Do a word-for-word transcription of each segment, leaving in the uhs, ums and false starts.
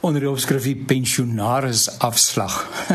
onder die opskrifie pensionarisafslag.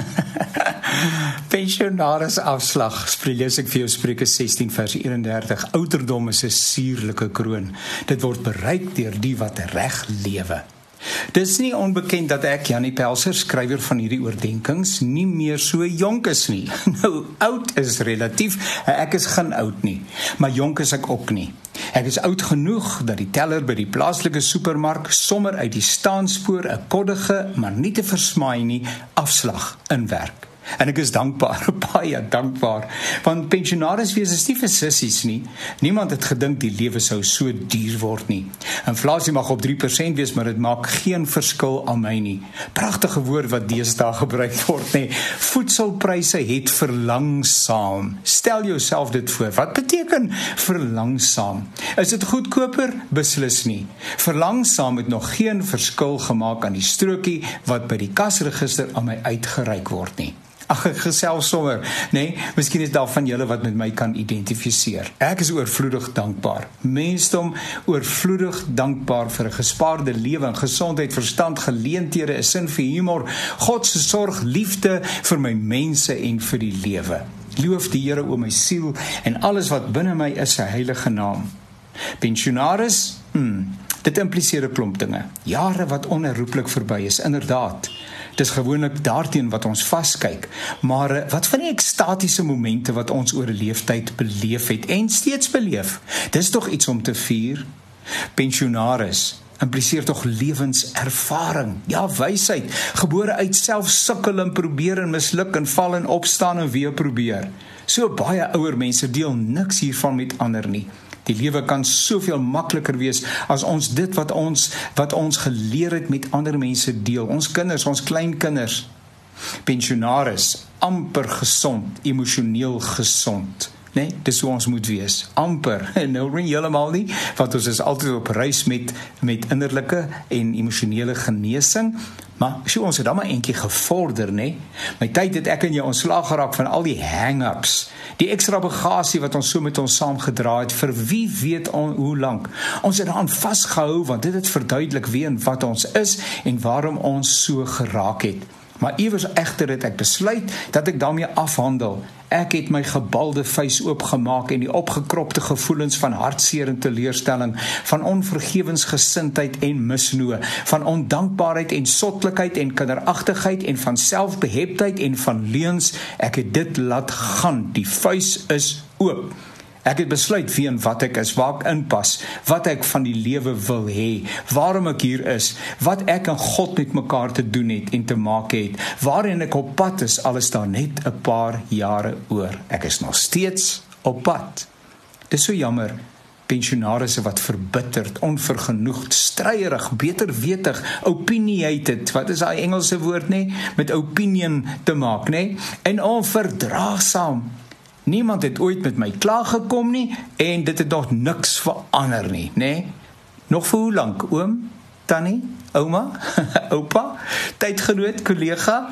Pensionarisafslag, lees ek vir jou Spreuke sestien vers eenendertig, ouderdom is 'n suurlike kroon, dit word bereik deur die wat reg lewe. Dis nie onbekend dat ek, Janie Pelser, skrywer van hierdie oordenkings, nie meer so jonk is nie. Nou, oud is relatief, ek is geen oud nie, maar jonk is ek ook nie. Ek is oud genoeg dat die teller by die plaaslike supermark sommer uit die staanspoor 'n koddige, maar nie te versmaai nie, afslag inwerk. En ek is dankbaar, baie dankbaar, want pensionaris wees is nie vir sissies nie. Niemand het gedink die lewe sou so duur word nie. Inflasie mag op drie persent wees, maar dit maak geen verskil aan my nie. Pragtige woord wat deesdae gebruik word, nie. Voedselpryse het verlangsaam. Stel jouself dit voor, wat beteken verlangsaam? Is dit goedkoper? Beslis nie. Verlangsaam het nog geen verskil gemaak aan die strokie wat by die kasregister aan my uitgereik word nie. Ag, ek gesels sommer, nee, miskien is daar van julle wat met my kan identifiseer. Ek is oorvloedig dankbaar. Mensdom oorvloedig dankbaar vir 'n gespaarde lewe, gesondheid, verstand, geleenthede, 'n sin vir humor, God se sorg, liefde vir my mense en vir die lewe. Loof die Here o my siel en alles wat binne my is sy heilige naam. Pensionaris, hmm, dit impliseer 'n klomp dinge. Jare wat onherroepelik verby is, inderdaad. Dis gewoonlik daarteen wat ons vaskyk, maar wat van die ekstatiese momente wat ons oor 'n leeftyd beleef het en steeds beleef? Dis tog iets om te vier. Pensionaris impliseer tog lewenservaring, ja, wysheid, gebore uit self sukkel en probeer en misluk en val en opstaan en weer probeer. So baie ouer mense deel niks hiervan met ander nie. Die lewe kan soveel makliker wees as ons dit wat ons wat ons geleer het met ander mense deel. Ons kinders, ons kleinkinders. Pensionaris, amper gesond, emosioneel gesond. Nee, dis hoe ons moet wees. Amper, nou nie heeltemal nie, want ons is altyd op reis met, met innerlike en emosionele genesing, maar so, ons het dan maar eentjie gevorder, nee. My tyd het ek en jy ontslaag geraak van al die hang-ups, die ekstra bagasie wat ons so met ons saamgedra het, vir wie weet on, hoe lank. Ons het daaraan vasgehou, want dit het verduidelik wie en wat ons is en waarom ons so geraak het. Maar iewers egter het ek besluit dat ek daarmee afhandel. Ek het my gebalde vuis oopgemaak en die opgekropte gevoelens van hartseer en teleurstelling, van onvergewensgesindheid en misnoë, van ondankbaarheid en sotlikheid en kinderagtigheid en van selfbeheptheid en van leuns, ek het dit laat gaan. Die vuis is oop. Ek het besluit wie en wat ek is, waar ek inpas, wat ek van die lewe wil hê, waarom ek hier is, wat ek en God met mekaar te doen het en te maak het, waarin ek op pad is, al is daar net 'n paar jare oor. Ek is nog steeds op pad. Dis so jammer, pensionarisse wat verbitterd, onvergenoegd, stryerig, beterwetig, opinionated, wat is daai Engelse woord, nee, met opinion te maak, nee, en onverdraagsaam. Niemand het ooit met my klaargekom nie, en dit het nog niks verander nie, nee. Nog vir hoe lank, oom, tannie, ouma, oupa, tydgenoot, kollega,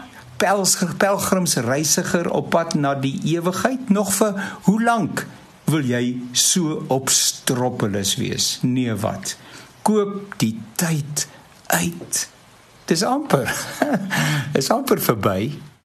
pelgrimsreisiger op pad na die ewigheid? Nog vir hoe lank wil jy so opstroppelis wees? Nee, wat? Koop die tyd uit. Dis amper, is amper verby.